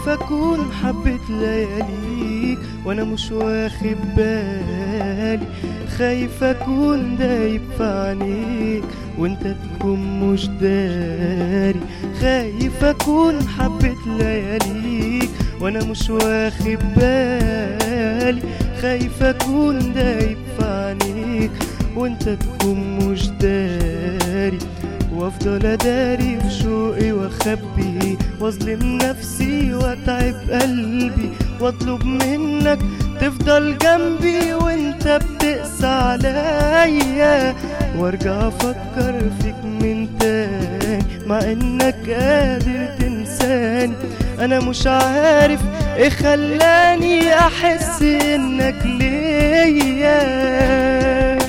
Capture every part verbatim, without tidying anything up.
اكون حبيت لياليك وانا مش واخد بالي، خايف اكون دايب في عينيك وانت تكون مش داري، خايف اكون حبيت لياليك وانا مش واخد بالي، خايف اكون دايب في عينيك وانت تكون مش داري، وافضل اداري في شوقي واخبي واظلم نفسي واتعب قلبي واطلب منك تفضل جنبي وانت بتقسى عليا، وارجع افكر فيك من تاني مع انك قادر تنساني. انا مش عارف ايه خلاني احس انك ليا.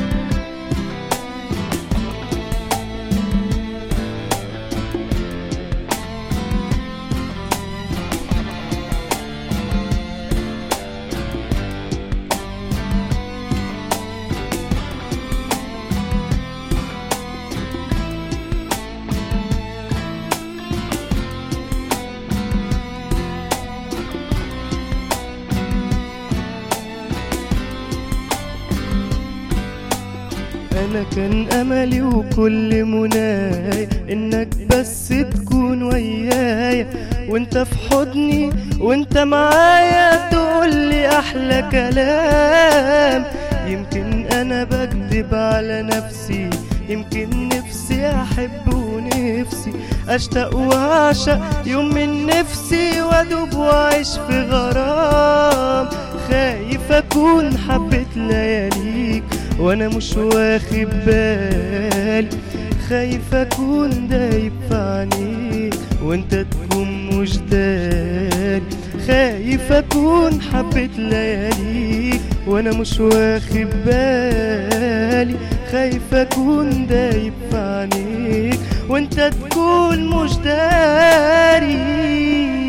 أنا كان أملي وكل مناي إنك بس تكون ويايا، وإنت في حضني وإنت معايا تقولي أحلى كلام. يمكن أنا بكذب على نفسي، يمكن نفسي أحب ونفسي أشتاق وأعشق يوم من نفسي وأدوب وأعيش في غرام. خايف أكون حبيت لياليك وانا مش واخد بالي، خايف اكون دايب في عينيك وانت تكون مش داري، خايف اكون حبيت لياليك وانا مش واخد بالي، خايف اكون دايب في عينيك وانت تكون مش داري.